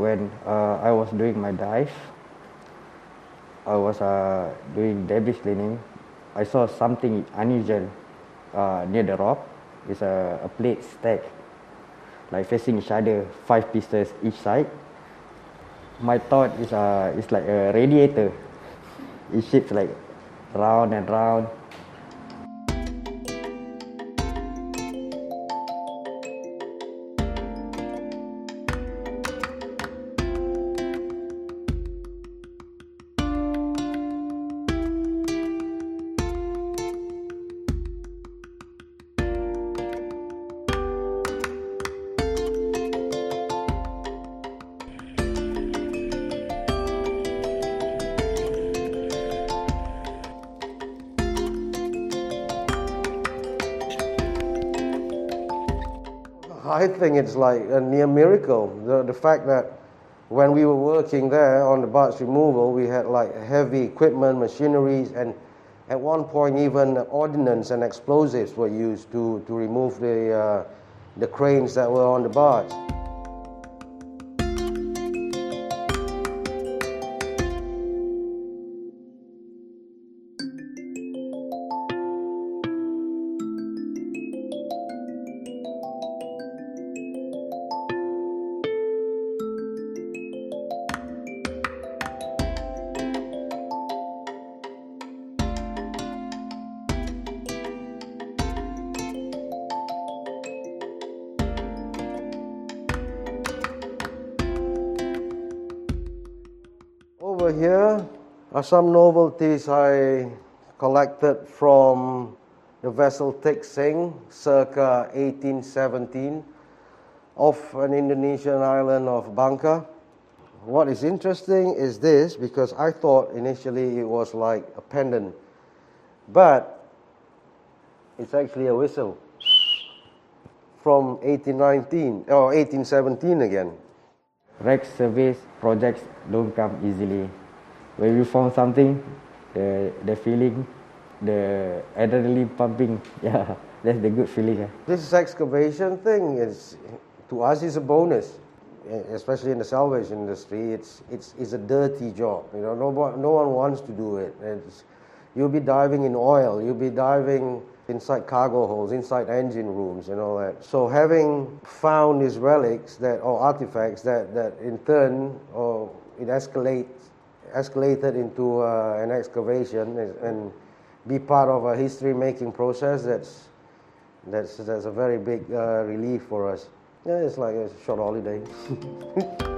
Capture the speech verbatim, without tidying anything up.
when uh, I was doing my dive. I was uh, doing debris cleaning. I saw something unusual uh, near the rock. It's a, a plate stack, like facing each other, five pieces each side. My thought is uh, it's like a radiator. It shapes like round and round. I think it's like a near miracle. The, the fact that when we were working there on the barge removal, we had like heavy equipment, machineries, and at one point even ordnance and explosives were used to, to remove the, uh, the cranes that were on the barge. Over here are some novelties I collected from the vessel Tek Seng circa eighteen seventeen off an Indonesian island of Bangka. What is interesting is this, because I thought initially it was like a pendant, but it's actually a whistle from eighteen nineteen or eighteen seventeen again. Wreck service projects don't come easily. When you found something, the the feeling, the adrenaline pumping, yeah, that's the good feeling. Eh? This excavation thing is, to us, is a bonus, especially in the salvage industry. It's it's it's a dirty job. You know, no one no one wants to do it. It's, you'll be diving in oil. You'll be diving inside cargo holds, inside engine rooms, and all that. So having found these relics that or artifacts that, that in turn or it escalates escalated into uh, an excavation and be part of a history-making process, that's that's that's a very big uh, relief for us. Yeah, it's like a short holiday.